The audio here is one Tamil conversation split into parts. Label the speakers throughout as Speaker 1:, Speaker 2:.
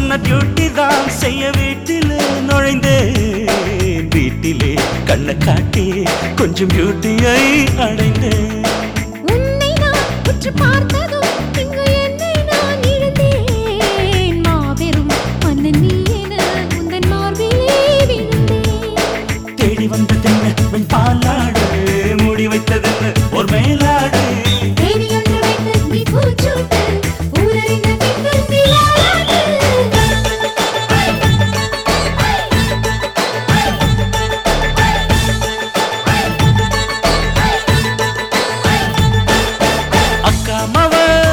Speaker 1: சொன்ன டியூட்டி தான் செய்ய வீட்டிலே நுழைந்தேன். வீட்டிலே கண்ணை காட்டி கொஞ்சம் பியூட்டியை அடைந்தேன்.
Speaker 2: உன்னை நான் உற்று பார்த்ததும் இங்கு என்னை நான் இழந்தேன். மாபெரும் மன்னன் நீ என உந்தன் மார்பிலே விழுந்தேன்.
Speaker 1: தேடி வந்ததென்ன வெண் பாலாடு, மூடி வைத்ததென்ன ஒரு மேலாடு.
Speaker 2: தேடி ஒன்று வைத்து நீ பூச்சூட்டு, ஊரறிந்த பின்பு நிலாடு.
Speaker 1: அக்கா மவ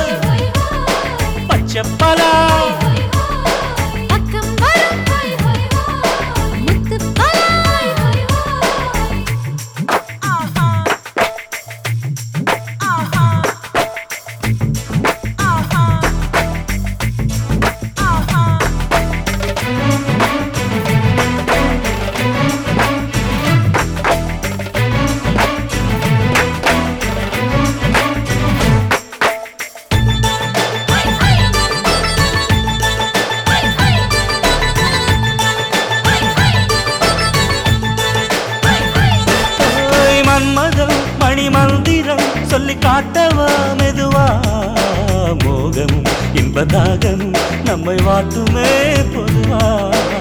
Speaker 1: பச்சப்பலா
Speaker 2: பக்கம் வரும் ஹோய் ஹோய் ஹோய், முத்துப் பலாய் ஹோய் ஹோய். ஆஹா ஆஹா ஆஹா ஆஹா.
Speaker 1: ஓய் மன்மதம் மணி மந்திரம் சொல்லி காட்டவா மெதுவா. மோகமும் இன்பதாகமும் நம்மை வாட்டுமே பொதுவா.